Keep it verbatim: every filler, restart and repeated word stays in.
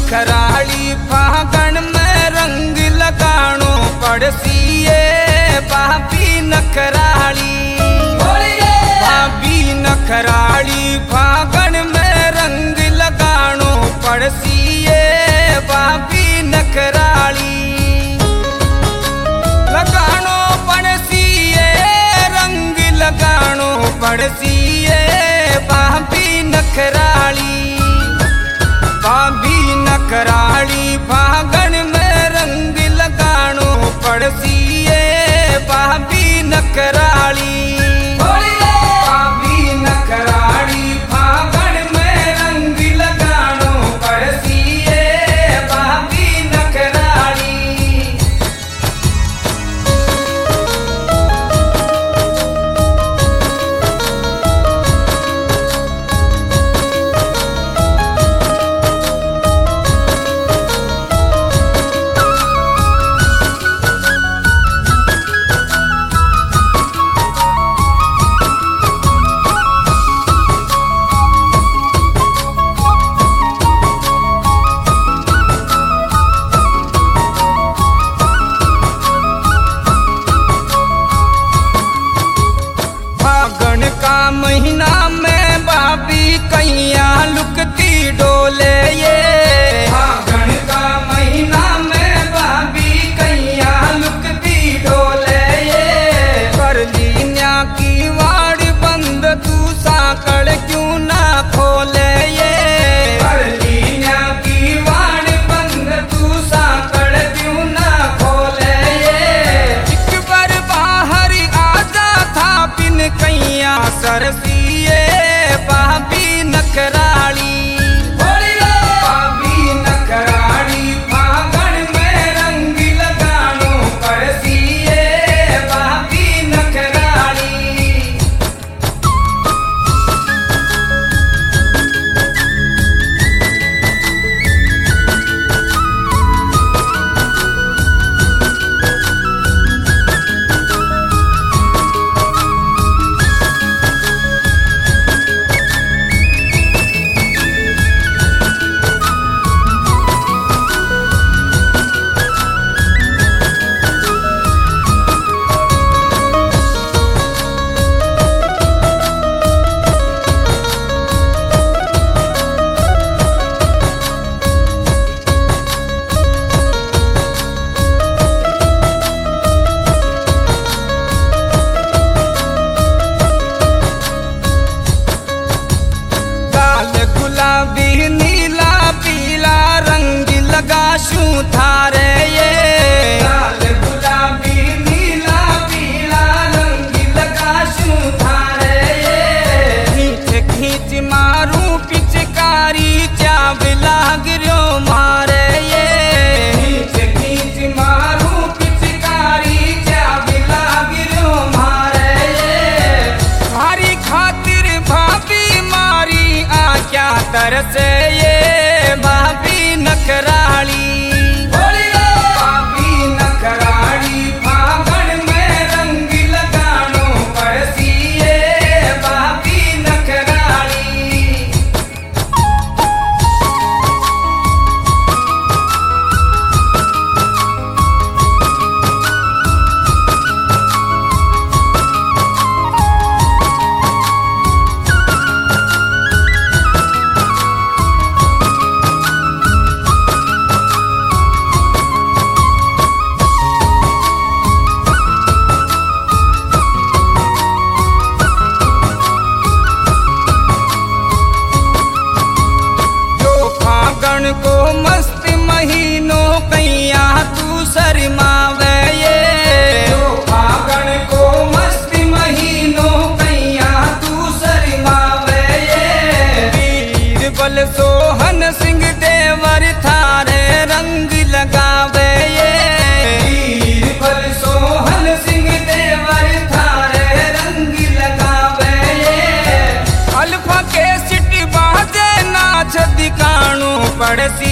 नखराली फागण में रंग लगाणो पड़सिए भाभी नखराली भाभी नखराली फागण में रंग लगाणो पड़सिए भाभी नखराली लगाणो पड़सिए रंग लगाणो पड़सिए भाभी नखराली भाभी नखराली फागण में रंग लगाणो पड़सिए भाभी नखराली भाभी नखराली फागण में रंग लगाणो पड़सिए भाभी नखराली। फागण का महीना में भाभी कैया लुकती डोले ये फागण का महीना में भाभी कैया लुकती डोले ये कर लीन्या की वाड़ बंद तू साकड़ क्यों ना खोले ये कर लीन्या की वाड़ बंद तू साकड़ क्यों ना खोले ये एक बार बाहर आजा था बिन कैया सरसिए भाभी नखराली भाभी नखराली फागण में रंग लगाणो पड़सिए भाभी नखराली। गुलाबी नीला पीला रंग लगाशू थारे ये लाल गुलाबी नीला पीला रंग लगाशू थारे ये खींच खींच मारू पिचकारी चाव लाग रो मारे ये खींच खींच मारू पिचकारी चाव लाग रो मारे ये भारी खातिर भाभी मारी आ क्या तरसे ये भाभी नखराली भाभी नखराली फागण में रंग लगाणो पड़सिए भाभी नखराली। फागण को मस्त महीनों कैया तू शर्मावे ये फागण को मस्त महीनों कैया तू शर्मावे ये बीरबल सोहन सिंह देवर थारे रंग लगावे ये बीरबल सोहन सिंह देवर थारे रंग लगावे ये अल्फा के सिटी बाजे नाच दिखाणो पड़सी